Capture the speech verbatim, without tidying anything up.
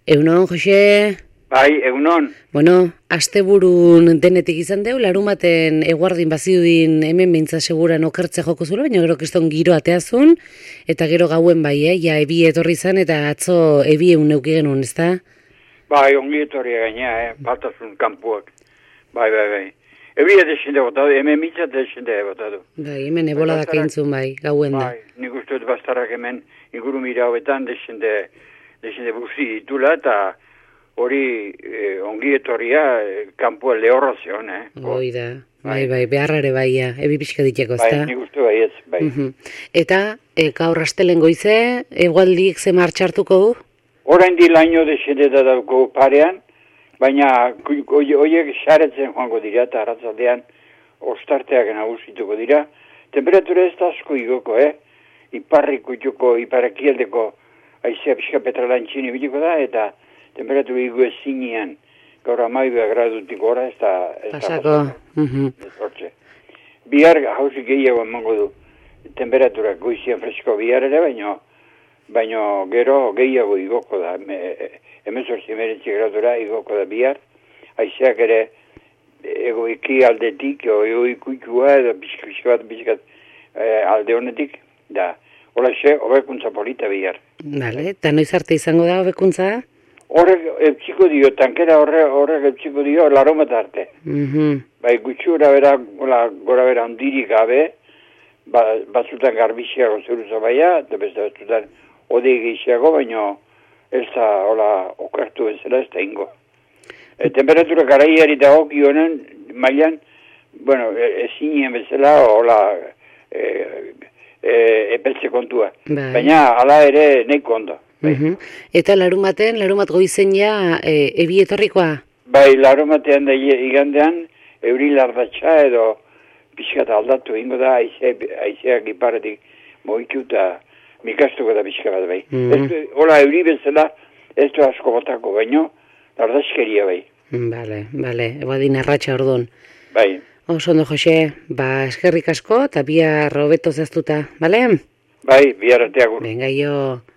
Egunon, Jose? Bai, egunon. Bueno, asteburun denetik izan deu, larumaten eguardin bazidudin hemen mintza seguran okertze joko zulo, baina gero keston giro ateazun, eta gero gauen bai, eh? Ja, ebi etorri zan, eta atzo ebi egun neuki genuen, ez da? Bai, ongi etorri gaina, eh? Baltasun kanpuak. Bai, bai, bai. Ebi edesinde botadu, hemen mitza edesinde botadu. Bai, hemen ebola da keintzun bai, gauen da. Bai, nik uste dut bastarak hemen ingurumira hobetan desinde, desinde buzi ditula, eta hori eh, ongi etorria eh, kanpua lehorra zion, eh? Hoi da, bai, bai, beharrare baia, ebi pixka diteko, ez da? Bai, nik uste bai ez, bai. Uh -huh. Eta, e, gaur astelen goize, egualdik ze martxartuko du? Orain di laino desinde da dauko parean, baina horiek xaretzen joango dira, eta arratzaldean ostarteak nagusituko dira. Temperatura ez da asko igoko, eh? Iparriko joko, iparakialdeko aizea pixka petralantxini biliko da, eta temperatura igu ezinean, gaur amaibea gradutik gora, ez da... Pasako. Bihar hauzik gehiago emango du temperatura goizian fresko bihar ere, baino, baino gero gehiago igoko da, emezortzi emeretzi gradura igoko da bihar, aizeak ere ego iki aldetik, ego ikuikua edo pixkat, pixkat eh, alde honetik, da, hola xe, hobekuntza polita bihar. Bale, eta noiz arte izango da hobekuntza? Horrek eptziko dio, tankera horre, horrek eptziko dio, larometa arte. Mm -hmm. Bai, gutxura bera, gora bera ondirik gabe, ba, batzutan garbixiago zeruza baia, eta beste batzutan odei gehiago, baina ez da, hola, okertu bezala ez da ingo. E, temperatura garaiari da hoki honen, mailan, bueno, ezinien bezala, hola, e, e, epeltze kontua. Bai. Baina, hala ere, neiko ondo. Bai. Uh -huh. Eta larumaten, larumat goizen ja, e, ebi etorrikoa? Bai, larumatean da igandean, euri lardatxa edo pixkat aldatu ingo da, aize, aizeak iparetik moitu eta mikastuko da pixka bat bai. Mm -hmm. Hola, euri bezala, ez du asko botako baino, lardatxkeria bai. Bale, bale, eguadin erratxa orduan. Bai. Oso ondo, Jose, ba, eskerrik asko, eta bihar hobeto zaztuta, bale? Bai, bihar arteago. Venga, jo.